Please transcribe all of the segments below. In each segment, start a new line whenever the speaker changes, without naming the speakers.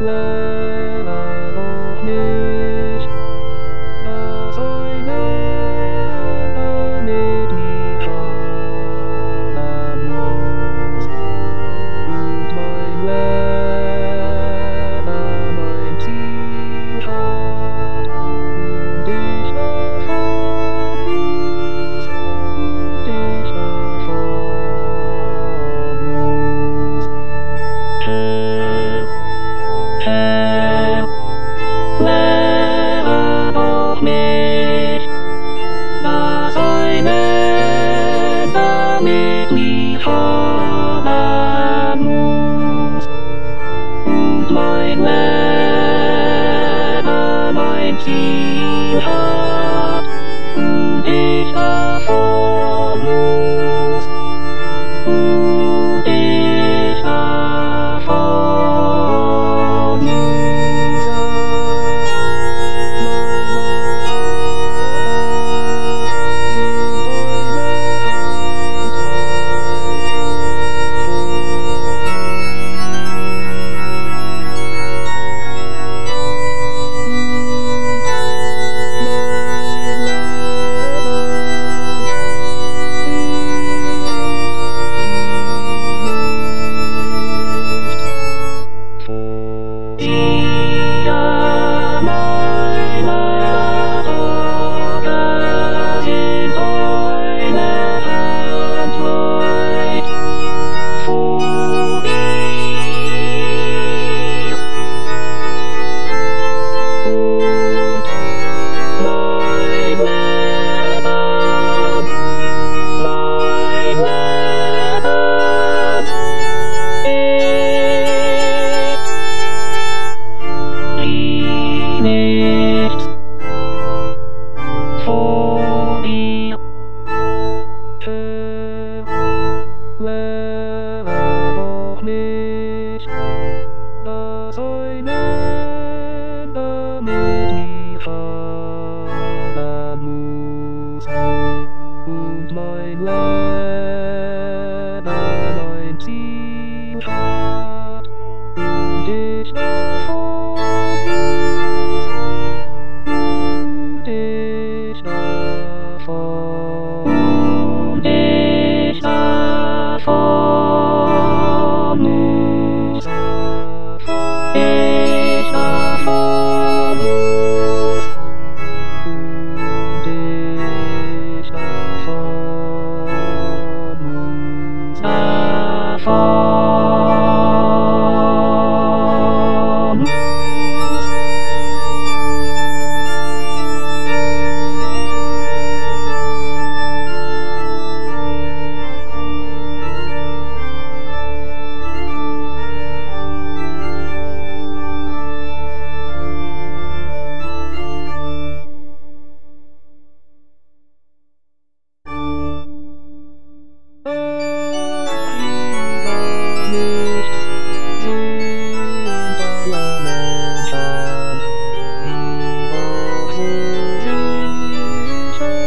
doch nicht, dass eine damit nie fallen muss. Und mein Leben ein Ziel hat, und ich davon muss, und ich davon muss. Herr, lehre doch mich, dass eine damit lieb haben muss, und mein Leben ein Ziel hat, und ich davon muss, und ich davon muss. Lehre doch mich, dass eine damit nie fallen muss, und mein Leben ein Ziel hat, und ich davon muss, und ich davon, und ich davon muss, ich davon muss, und ich davon muss, davon muss. Nicht sind alle Menschen, die doch so sicher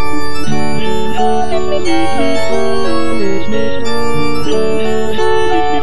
ich nicht.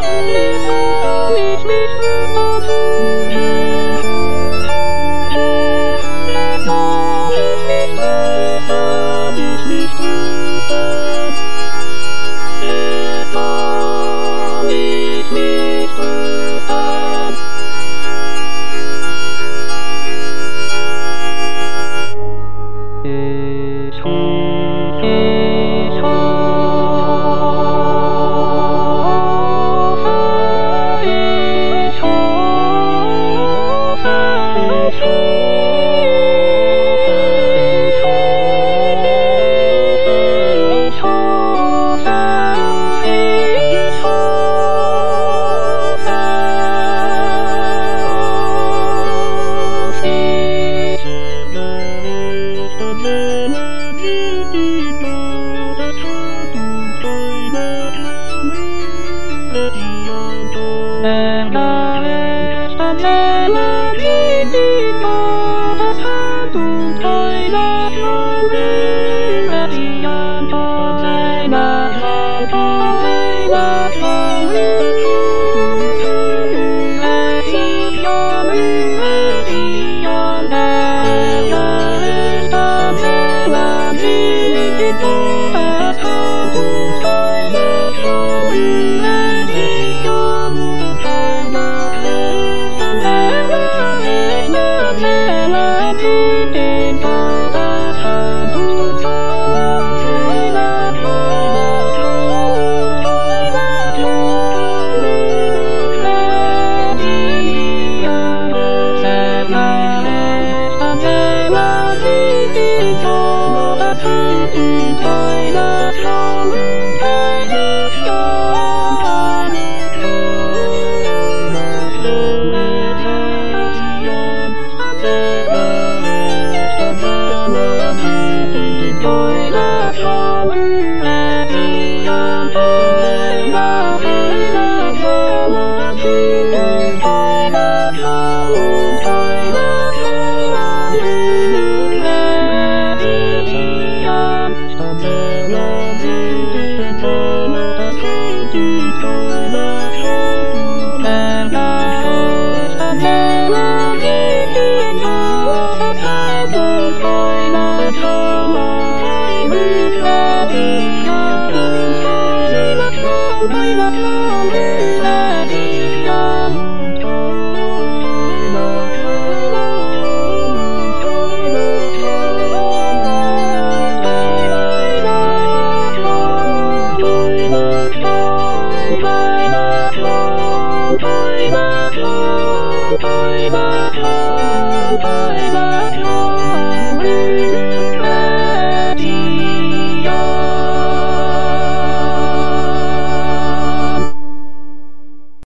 thời ba tháng